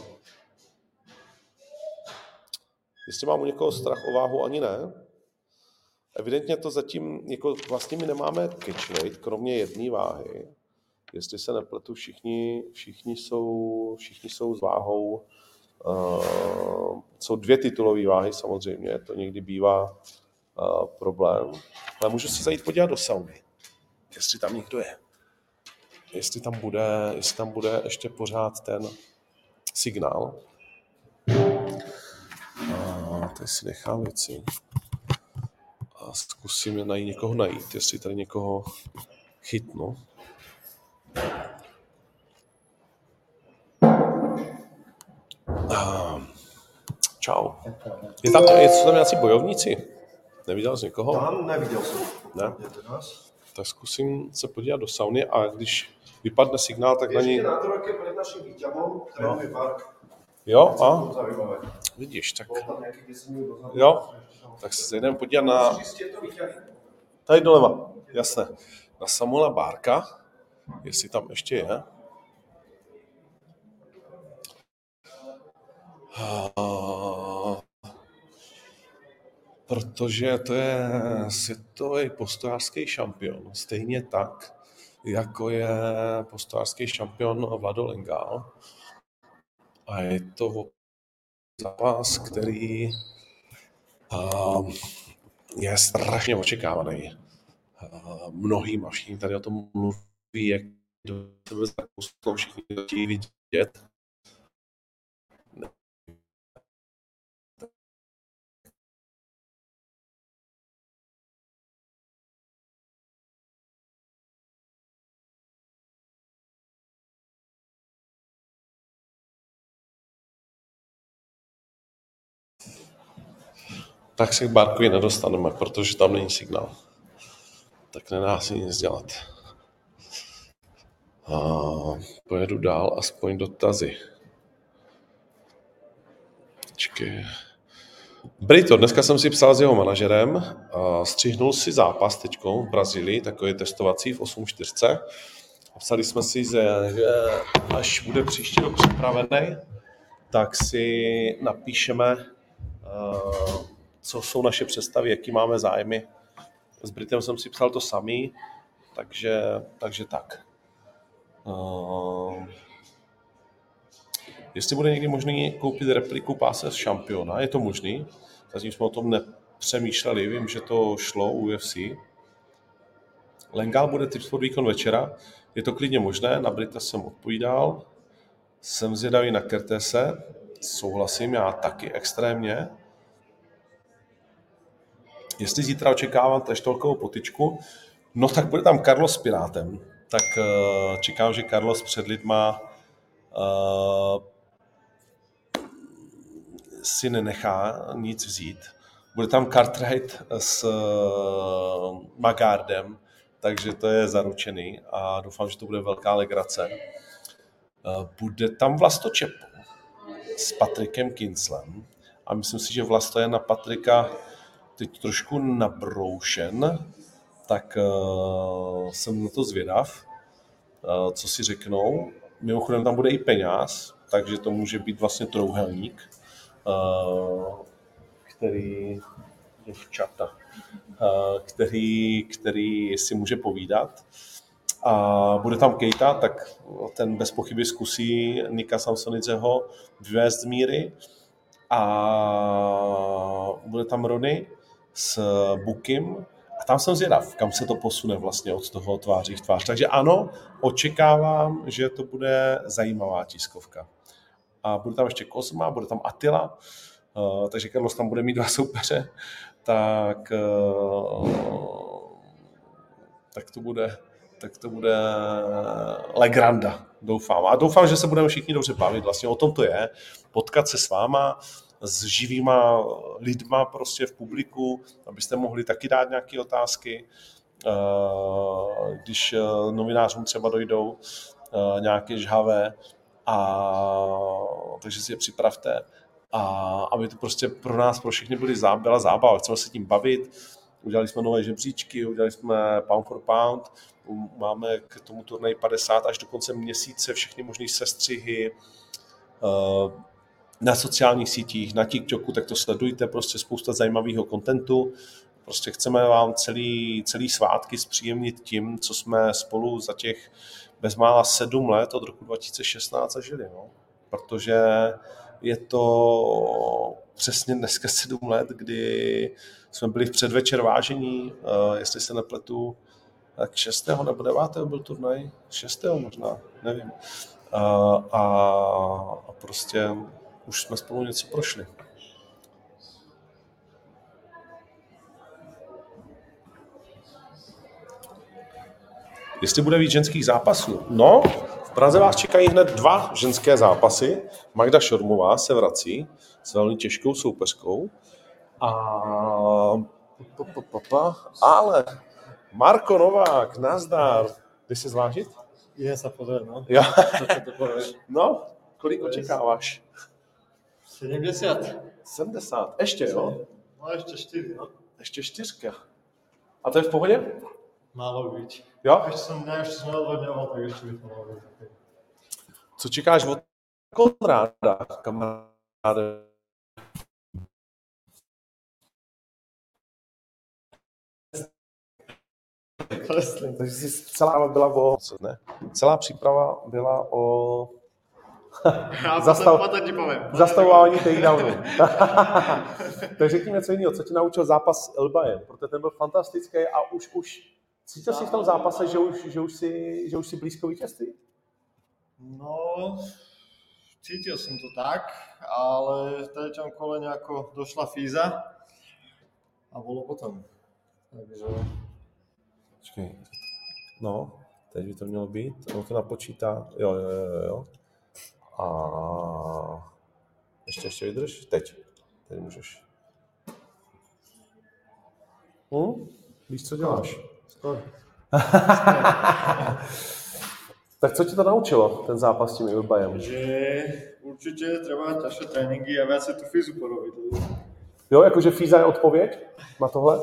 Jestli mám u někoho strach o váhu, ani ne. Evidentně to zatím, jako vlastně my nemáme catch weight, kromě jedné váhy. Jestli se nepletu, všichni, všichni, jsou, všichni jsou s váhou. Uh, jsou dvě titulové váhy samozřejmě, to někdy bývá uh, problém. Ale můžu se zajít podívat do sauny, jestli tam někdo je. Jestli tam bude, jestli tam bude ještě pořád ten signál. Uh, tady si nechám věci. A zkusím najít někoho najít, jestli tady někoho chytnu. Uh, čau. Je tam, je, jsou tam nějací bojovníci? Neviděl jsi někoho? Tam neviděl jsem. Ne? Tak zkusím se podívat do sauny a když vypadne signál, tak na ní... Ještě na to roky před naším výťahom, trénuje park. Jo, a? Vidíš, tak... Jo, tak se jdeme podívat na... Tady doleva, jasné. Na Samuela Bárka, jestli tam ještě je. Uh, protože to je světový postojářský šampion. Stejně tak, jako je postojářský šampion Vlado Lengál. A je to zápas, který uh, je strašně očekávaný. Uh, mnohým a všichni tady o tom mluví, jak do sebe zakousnou, všichni to chtějí vidět. Tak se k Bárkovi nedostaneme, protože tam není signál. Tak nedá se nic dělat. A pojedu dál, aspoň dotazy. Počkej. Brito, dneska jsem si psal s jeho manažerem, a střihnul si zápas teďko v Brazílii, takový testovací v osm čtyři. A psali jsme si, že až bude příští rok připravený, tak si napíšeme, co jsou naše představy, jaký máme zájmy. S Britem jsem si psal to samý, takže, takže tak. Uh, jestli bude někdy možný koupit repliku páse z šampiona, je to možný. Zatím jsme o tom nepřemýšleli, vím, že to šlo u U F C. Lengál bude tips pod výkon večera, je to klidně možné, na Brita jsem odpovídal. Jsem zvědavý na Kertése, souhlasím, já taky extrémně. Jestli zítra očekávám treštolkovou potyčku, no tak bude tam Carlos s Pirátem. Tak uh, čekám, že Carlos před lidma uh, si nenechá nic vzít. Bude tam Cartwright s uh, Magardem, takže to je zaručený a doufám, že to bude velká legrace. Uh, bude tam Vlasto Čepo s Patrickem Kinslem a myslím si, že Vlasto je na Patrika teď trošku nabroušen, tak uh, jsem na to zvědav, uh, co si řeknou. Mimochodem tam bude i Peňáz, takže to může být vlastně trouhelník, uh, který děvčata, uh, který, který si může povídat. A bude tam Kejta, tak ten bez pochyby zkusí Nika Samsonidzeho vyvést z míry. A bude tam Rony s Bukim. A tam jsem zvědav, kam se to posune vlastně od toho tváří v tvář. Takže ano, očekávám, že to bude zajímavá tiskovka. A bude tam ještě Kozma, bude tam Attila, uh, takže Carlos tam bude mít dva soupeře. Tak, uh, tak to bude... tak to bude legranda, doufám. A doufám, že se budeme všichni dobře bavit. Vlastně o tom to je. Potkat se s váma, s živýma lidma prostě v publiku, abyste mohli taky dát nějaké otázky, když novinářům třeba dojdou nějaké žhavé. A takže si je připravte. A aby to prostě pro nás, pro všechny byly byla zábava. Chceme se tím bavit. Udělali jsme nové žebříčky, udělali jsme pound for pound, máme k tomu turnaji padesát až do konce měsíce všechny možné sestřihy na sociálních sítích, na TikToku, tak to sledujte, prostě spousta zajímavého kontentu. Prostě chceme vám celý, celý svátky zpříjemnit tím, co jsme spolu za těch bezmála sedm let od roku dva tisíce šestnáct zažili. No. Protože je to přesně dneska sedm let, kdy jsme byli v předvečer vážení, uh, jestli se nepletu, tak šestého nebo devátého byl turnaj, šestého možná, nevím. Uh, a, a prostě už jsme spolu něco prošli. Jestli bude víc ženských zápasů? No, v Praze vás čekají hned dva ženské zápasy. Magda Šormová se vrací s velmi těžkou soupeřkou. A... Ale Marko Novák, nazdar. Jdeš se zvážit? Idem sa pozrieť, no. Ja. Čo to povieš? No, kolik očekáváš? sedemdesiat. sedmdesát. Ještě, jo? No ešte štyri, no. Ještě čtyřka. A to je v pohodě? Málo byť. Jo? Ešte som, ne, ešte som neodvodňoval, tak ešte by to malo byť. Co čekáš od Konráda, kamaráde? Wrestling. Takže si celá byla o... Ne? Celá příprava byla o... Ja Zastav- potom, potom ti poviem. Zastavování takedownu. Tak řekni něco jiného, co ti naučil zápas Elbajem, protože ten byl fantastický a už, už cítil jsi v tom zápase, že už, že už, si, že už si blízko vítězství? No, cítil som to tak, ale v treťom kole nejako došla fíza a bolo potom. Takže... Počkej. No, teď by to mělo být, ono to napočítá, jo, jo, jo, jo. A ještě, ještě vydrž, teď, teď můžeš. Hm? Víš, co děláš? Skoro. Tak co ti to naučilo, ten zápas s tím Ilbajem? Že určite treba ťažšie tréningy a viacej tú fízu porobiť. Jo, jakože Fíza je odpověď na tohle?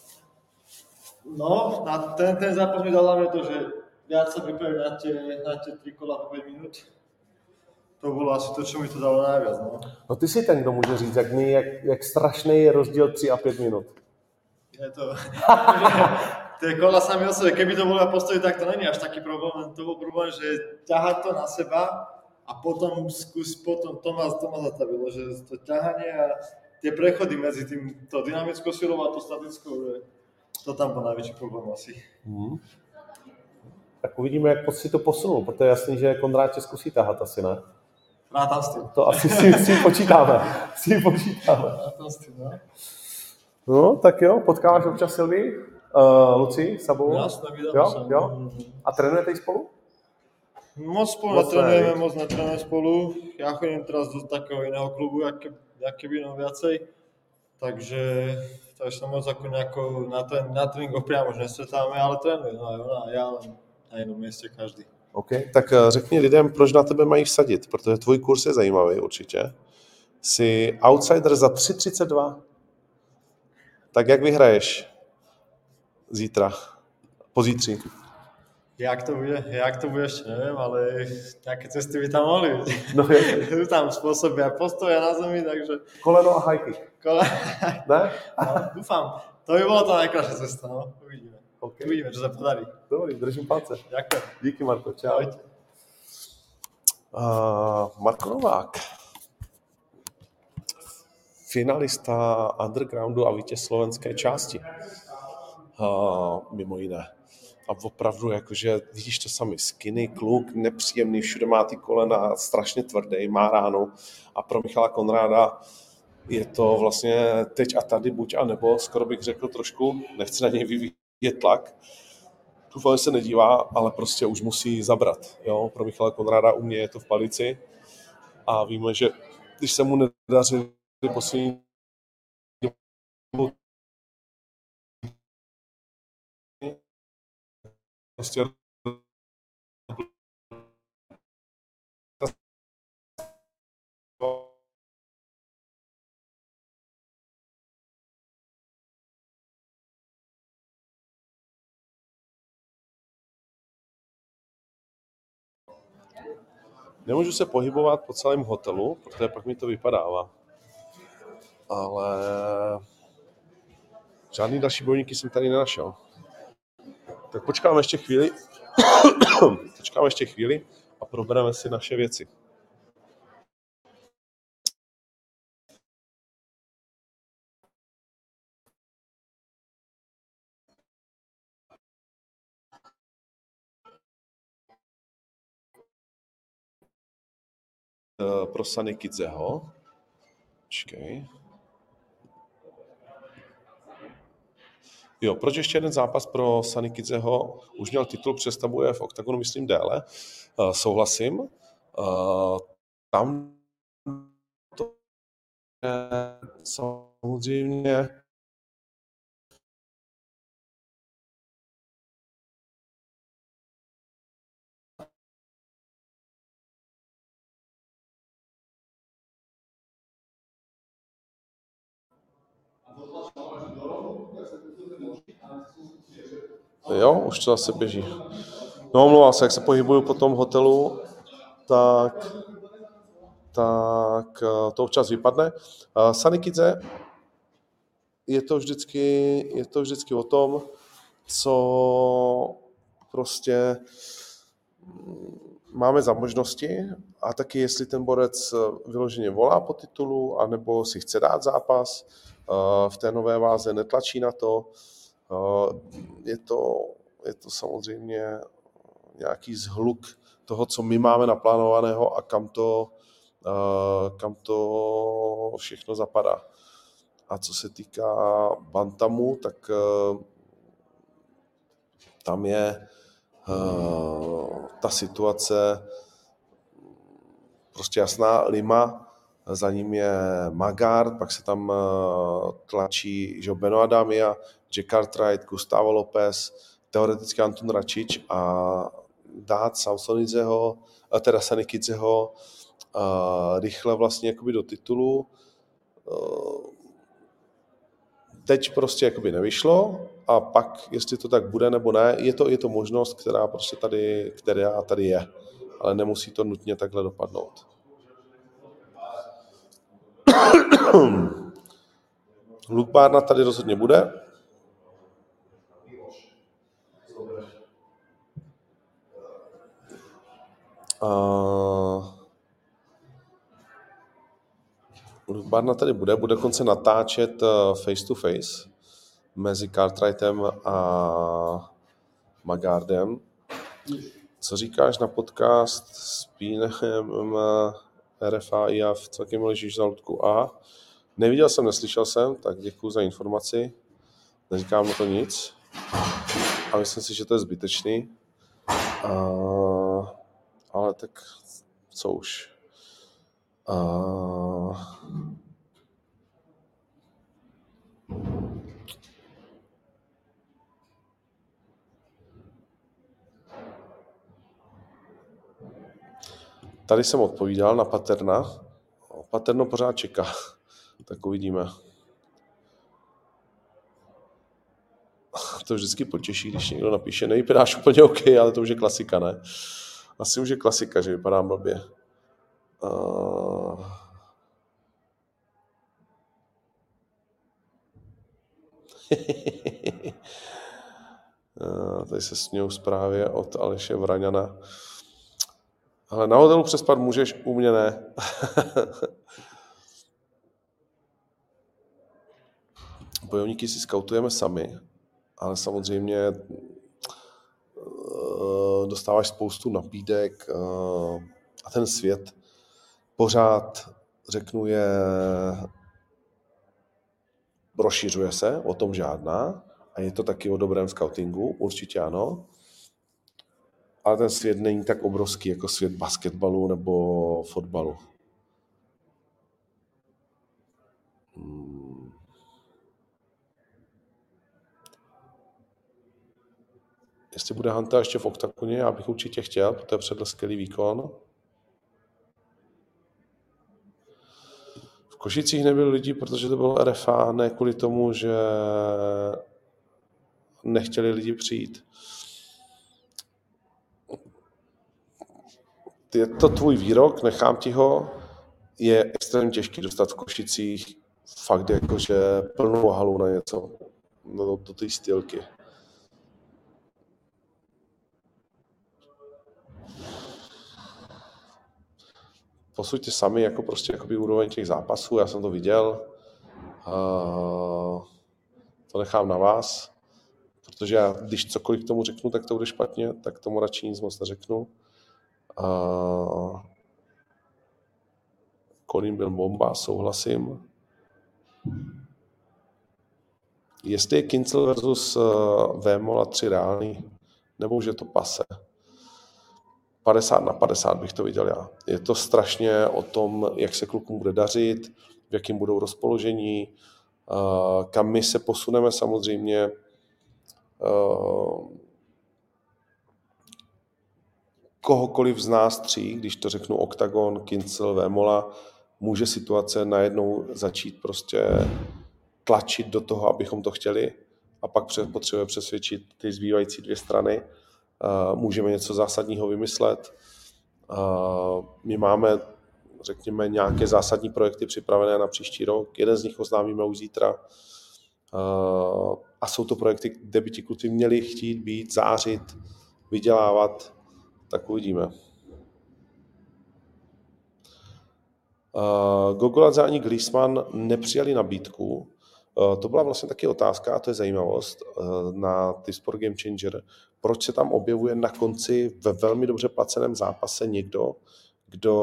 No, na ten, ten zápas mi dal hlavne to, že viac sa pripraviť na tie, na tie tri kola po päť minút. To bylo asi to, čo mi to dalo najviac, no. No ty si ten, kdo může říct, jak, my, jak, jak strašný je rozdíl tři a pět minut. Je to... Tie kola sami o sebe, keby to bolo na postoji, tak to není až taký problém, len to bol problém, že ťahať to na seba a potom skús, potom to ma, to ma zatavilo, že to ťahanie a tie prechody medzi tým, to dynamickou silou a to statickou, že to tam byl najväčší problém asi. Hmm. Tak uvidíme, jak si to posunul, protože je jasný, že Konrád tě zkusí tahat asi, ne? Rátam s tým. To asi si, si počítáme. Si počítáme. Rátam s tým, no. No, tak jo, potkáváš občas Silvii, uh, Luci, Sabou? Jasné, vydám Jo, sa. jo. A trénujete spolu? Moc spolu Moc netrenujeme, ne, moc netrenujeme spolu. Ja chodím teraz do takého iného klubu, jak, jak keby no viacej. Takže, takže sa moc ako nejako na, ten, na tréningoch priamo už nestretáme, ale trénujeme, no aj ona a ja len na jednom mieste každý. OK, tak uh, řekni lidem, proč na tebe mají vsadit, protože tvůj kurz je zajímavý určitě. Jsi outsider za tři třicet dva. Tak jak vyhraješ zítra, pozítří? Jak to bude, jak to bude ešte neviem, ale nejaké cesty by tam mohli byť. No, je. Sú tam spôsoby a postoja na zemi, takže Koleno a high kick, kole... ne? No, dúfam, to by bolo tá najkrajšia cesta, no, uvidíme. OK, Uvidíme, čo sa podarí. dobrý, držím palce. Ďakujem. Díky, Marko, čau. Ahojte. Uh, Marko Novák, finalista undergroundu a vítěz slovenské části, uh, mimo jiné. A opravdu, jakože vidíš to sami, skinny, kluk, nepříjemný, všude má ty kolena, strašně tvrdý, má ránu. A pro Michala Konráda je to vlastně teď a tady buď a nebo, skoro bych řekl trošku, nechci na něj vyvíjet tlak. Doufám, že se nedívá, ale prostě už musí zabrat. Jo? Pro Michala Konráda u mě je to v palici. A víme, že když se mu nedaří poslední prostě Nemůžu se pohybovat po celém hotelu, protože pak mi to vypadává. Ale žádný další bojovníky jsem tady nenašel. Tak počkáme ještě chvíli. počkáme ještě chvíli a probereme si naše věci. Pro Sunny Kidzeho. Počkej. Jo, proč ještě jeden zápas pro Sunny Kidzeho? Už měl titul, přestavuje v oktagonu, myslím, déle. Uh, souhlasím. Uh, tam to je samozřejmě Jo, už to zase běží. No, omlouvám se, jak se pohybuju po tom hotelu, tak, tak to občas vypadne. Uh, Sunny Kidze je to vždycky, je to vždycky o tom, co prostě máme za možnosti a taky jestli ten borec vyloženě volá po titulu, anebo si chce dát zápas v té nové váze, netlačí na to. Je to, je to samozřejmě nějaký zhluk toho, co my máme naplánovaného a kam to, kam to všechno zapadá. A co se týká bantamu, tak tam je ta situace prostě jasná. Lima, za ním je Magard, pak se tam tlačí Beno Adamia, Jack Cartwright, Gustavo Lopez, teoreticky Anton Račič a dát Samsonidzeho, teda Sunny Kidzeho rychle vlastně jakoby do titulu. Teď prostě jakoby nevyšlo a pak, jestli to tak bude nebo ne, je to, je to možnost, která prostě tady, která tady je, ale nemusí to nutně takhle dopadnout. Luke Barnett tady rozhodně bude. Uh, Luke Barnett tady bude, bude dokonce natáčet face to face mezi Cartwrightem a Magardem. Co říkáš na podcast s Pínem R F A I A V? Celkem ležíš za ludku A. Neviděl jsem, neslyšel jsem, tak děkuji za informaci. Neříkám na to nic. A myslím si, že to je zbytečný. Uh, ale tak co už. Uh, Tady jsem odpovídal na Paterna. Paterno pořád čeká. Tak uvidíme. To vždycky potěší, když někdo napíše, nevypadáš úplně OK, ale to už je klasika, ne? Asi už je klasika, že vypadám blbě. Uh... Tady se smějou zprávě od Aleše Vraňana. Ale na hotelu přespat můžeš, u mě ne. Bojovníky si skautujeme sami, ale samozřejmě dostáváš spoustu nabídek a ten svět pořád, řeknu, je rozšiřuje se, o tom žádná a je to taky o dobrém skautingu, určitě ano. Ale ten svět není tak obrovský jako svět basketbalu nebo fotbalu. Hmm. Jestli bude Hanta ještě v oktagoně, já bych určitě chtěl, protože předl skvělý výkon. V Košicích nebyli lidi, protože to bylo R F A, ne kvůli tomu, že nechtěli lidi přijít. je to tvůj výrok, nechám ti ho, je extrémně těžký dostat v Košicích fakt jakože plnou halu na něco, no, do té stylky. Posuďte sami jako prostě jakoby úroveň těch zápasů, já jsem to viděl, uh, to nechám na vás, protože já, když cokoliv k tomu řeknu, tak to bude špatně, tak tomu radši nic moc neřeknu. Uh, Colin byl bomba, souhlasím. Jestli je Kincel versus uh, Vémola tři reálný, nebo už je to pase. padesát na padesát bych to viděl já. Je to strašně o tom, jak se klukům bude dařit, v jakým budou rozpoložení, uh, kam my se posuneme samozřejmě. Uh, kohokoliv z nás tří, když to řeknu Octagon, Kincel, Vémola, může situace najednou začít prostě tlačit do toho, abychom to chtěli, a pak potřebujeme přesvědčit ty zbývající dvě strany. Uh, můžeme něco zásadního vymyslet. Uh, my máme, řekněme, nějaké zásadní projekty připravené na příští rok. Jeden z nich oznámíme už zítra. Uh, a jsou to projekty, kde by ti kluci měli chtít být, zářit, vydělávat. Tak uvidíme. Uh, Gogoladze ani Griezmann nepřijali nabídku. Uh, to byla vlastně taky otázka, a to je zajímavost, uh, na ty Sport Game Changer. Proč se tam objevuje na konci ve velmi dobře placeném zápase někdo, kdo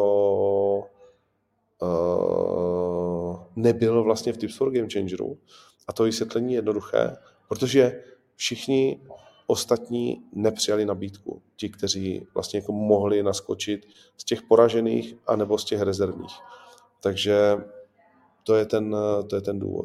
uh, nebyl vlastně v Tip Sport Game Changeru? A to vysvětlení je jednoduché, protože všichni ostatní nepřijali nabídku. Ti, kteří vlastně jako mohli naskočit z těch poražených anebo z těch rezervních. Takže to je ten, to je ten důvod.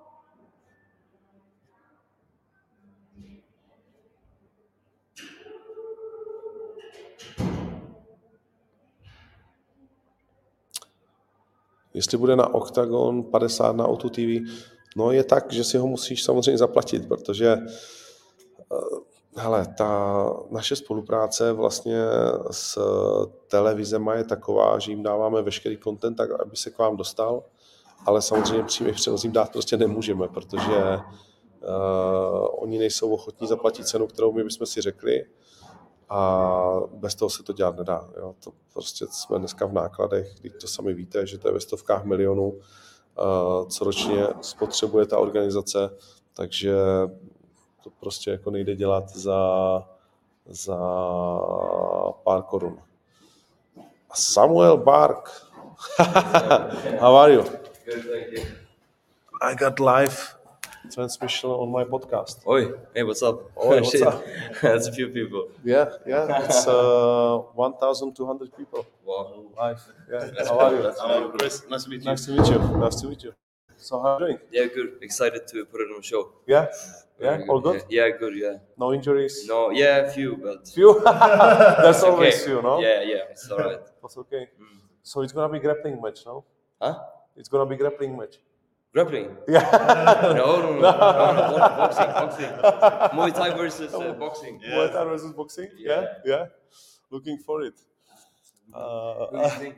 Jestli bude na Octagon padesát na O dva T V, no je tak, že si ho musíš samozřejmě zaplatit, protože hele, ta naše spolupráce vlastně s televizema je taková, že jim dáváme veškerý content, tak aby se k vám dostal, ale samozřejmě přímý přenos jim dát prostě nemůžeme, protože uh, oni nejsou ochotní zaplatit cenu, kterou my bychom si řekli, a bez toho se to dělat nedá. Jo. To prostě jsme dneska v nákladech, když to sami víte, že to je ve stovkách milionů, uh, co ročně spotřebuje ta organizace, takže to prostě jako nejde dělat za, za pár korun. Samuel Bark. How are you? Good, thank you. I got live transmission on my podcast. Oi, hey, what's up? Oi, what's Shit. up? That's a few people. Yeah, yeah, it's uh, one thousand two hundred people Wow. live. Yeah. How are you? I'm Chris. Nice to meet you. Nice to meet you. Nice to meet you. So how are you doing? Yeah, good. Excited to put it on the show. Yeah, yeah, Very all good. Yeah, yeah, good. Yeah. No injuries. No, yeah, a few, but Few. That's always okay. few, no? Yeah, yeah, it's alright. That's okay. So it's gonna be grappling match, no? Huh? It's gonna be grappling match. Grappling? Yeah. No, no, no, no, no, no, boxing, boxing. Muay Thai versus uh, boxing. Muay Thai versus boxing. Yeah. Yeah. yeah, Looking for it. Who Uh, do you think?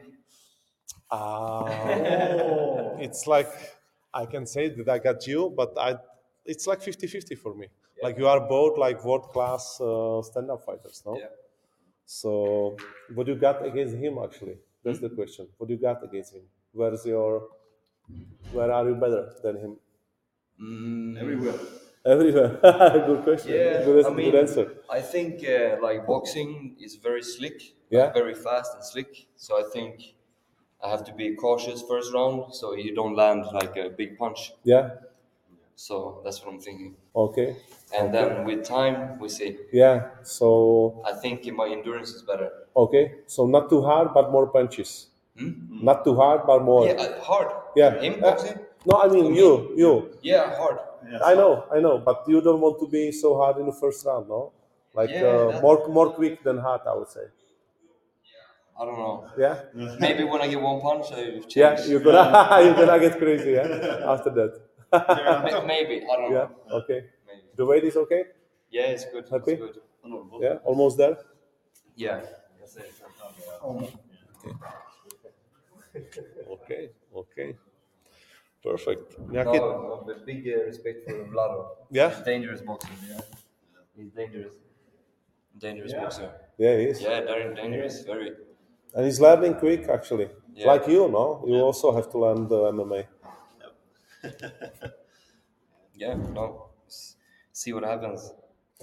uh, it's like I can say that I got you, but I. It's like fifty-fifty for me. Yeah. Like you are both like world class uh, stand-up fighters, no? Yeah. So what you got against him actually? That's the question. What you got against him? Where's your? Where are you better than him? Mm, Everywhere. Everywhere. Good question. Yeah, good, I good mean, answer. I think uh, like boxing is very slick, Yeah. very fast and slick. So I think I have to be cautious first round, so you don't land like a big punch. Yeah. So that's what I'm thinking. Okay. And then with time, we see. Yeah. So I think my endurance is better. okay. So not too hard, but more punches. Hmm? Not too hard, but more. Yeah, uh, hard. Yeah. Him Uh, boxing? No, I mean For me? you. You. Yeah, hard. I know. I know. But you don't want to be so hard in the first round, no? Like Yeah, uh, that's- more more quick than hard, I would say. I don't know. Yeah. Maybe when I get one punch, I change. Yeah. You're gonna you're gonna get crazy. Yeah. After that. Ma- Maybe I don't Yeah. know. Okay. Maybe. The weight is okay. Yeah, it's good. Happy? It's good. Yeah. Almost there. Yeah. That's it. OK, OK. Perfect. Nějaký... No, no, but big uh, respect for Vlado. Yeah? He's dangerous boxer. Yeah. He's dangerous. Dangerous boxer. Yeah, he is. Yeah, very dangerous. Very. And he's learning quick, actually. Yeah. Like you, no? You also have to learn the M M A. Yeah. No. S- See what happens.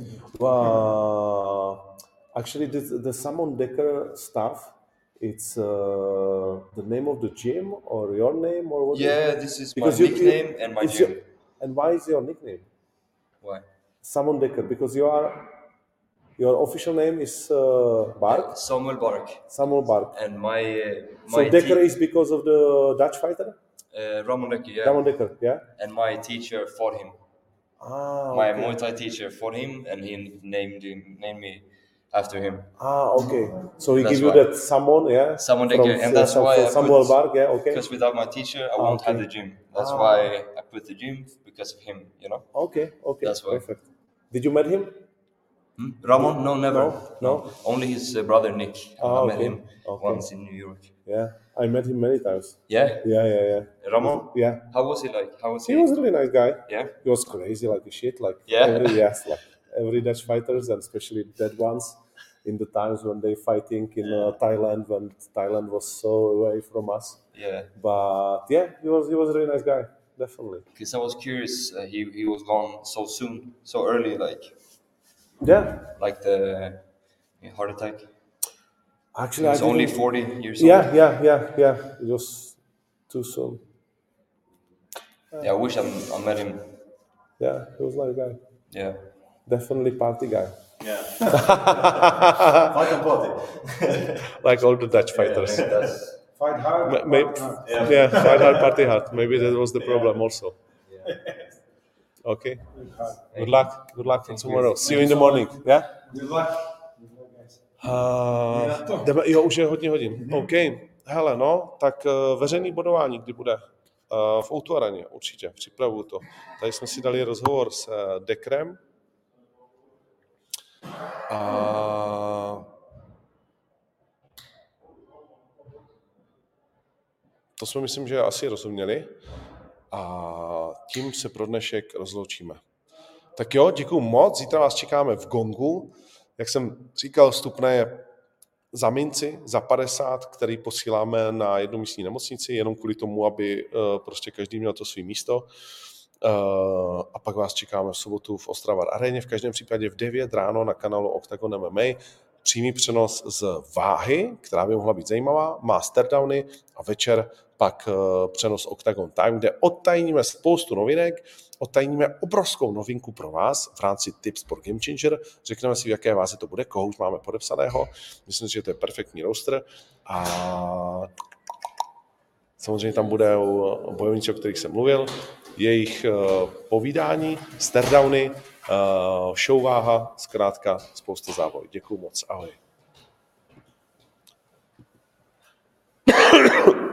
Uh, actually, the, the Samon Decker stuff, it's uh, the name of the gym or your name or what? Yeah, this is Because my you- you- nickname and my it's gym. your- and why is your nickname Why? Samon Decker? Because you are your official name is uh, Bark, Samuel Bark. Samuel Bark. And my uh, So my Decker te- is because of the Dutch fighter, uh, Ramon Dekker, yeah. Ramon Decker, yeah. And my teacher fought him. Ah, My okay. Muay Thai teacher fought him, and he named him, named me after him. Ah, okay. So he That's give you why. that Samon, yeah. Samuel From- Dekker, and that's yeah, why from I Samuel put- Bark, yeah. Okay. Because without my teacher, I Ah, won't have okay. the gym. That's Ah. why I put the gym because of him. You know. Okay, okay, That's why. perfect. Did you met him? Hmm? Ramon? No, never. No? No? Only his uh, brother Nick. Ah, I met okay. him Okay. once in New York. Yeah, I met him many times. Yeah. Yeah, yeah, yeah. Ramon? Yeah, How was he like? How was he? he was a really nice guy. Yeah. He was crazy like a shit, like Yeah? every yes, like every Dutch fighters, and especially dead ones, in the times when they fighting in uh, Thailand, when Thailand was so away from us. Yeah. But yeah, he was he was a really nice guy, definitely. Because I was curious. Uh, he he was gone so soon, so early, like Yeah, like the yeah, heart attack. actually, He I was only didn't- forty years old. Yeah, yeah, yeah, yeah. It was too soon. Yeah, I wish I, I met him. Yeah, he was a nice guy. Yeah. Definitely party guy. Yeah. Fight and party. Like all the Dutch fighters. That's, Fight hard. Ma- may- party hard. Yeah. yeah, fight hard, party hard. Maybe that was the problem also. Okay. Good luck. Good luck for tomorrow. See you in the morning. Yeah? Good luck. Uh, jdeme, jo, už je hodně hodin. OK. Hele, no, tak uh, veřejný bodování, kdy bude? Uh, v Outu Areně, určitě. Připravuju to. Tady jsme si dali rozhovor s uh, Dekrem. A to jsme, myslím, že asi rozuměli. A tím se pro dnešek rozloučíme. Tak jo, děkuju moc. Zítra vás čekáme v Gongu. Jak jsem říkal, vstupné je za minci, za padesát, který posíláme na jednu místní nemocnici, jenom kvůli tomu, aby uh, prostě každý měl to svý místo. Uh, a pak vás čekáme v sobotu v Ostrava Aréně, v každém případě v devět ráno na kanálu Octagon M M A. Přímý přenos z váhy, která by mohla být zajímavá, má stardowny a večer pak uh, přenos Octagon Time, kde odtajníme spoustu novinek, odtajníme obrovskou novinku pro vás v rámci Tips for Game Changer. Řekneme si, v jaké váze to bude, koho už máme podepsaného. Myslím si, že to je perfektní roster. A samozřejmě tam bude bojovníci, o kterých jsem mluvil, jejich uh, povídání, stardowny, uh, show váha, zkrátka spousta závoj. Děkuju moc, ahoj.